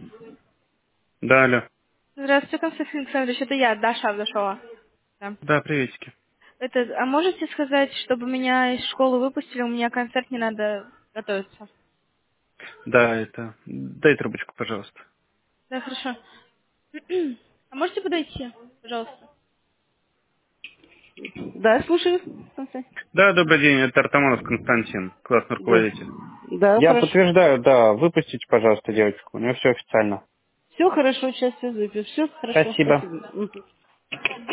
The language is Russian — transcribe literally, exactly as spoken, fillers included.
Да, алло. Здравствуйте, Константин Александрович, это я, Даша Авдашова. Да. Да, приветики. Это, а можете сказать, чтобы меня из школы выпустили, у меня концерт, не надо готовиться? Да, это... Дай трубочку, пожалуйста. Да, хорошо. А можете подойти, пожалуйста? Да, слушаю, Константин. Да, добрый день, это Артамонов Константин, классный Да, руководитель. да, Я хорошо. подтверждаю, да, выпустите, пожалуйста, девочку, у нее все официально. Все хорошо, сейчас все выпью. Все хорошо, Спасибо. спасибо. Мгм.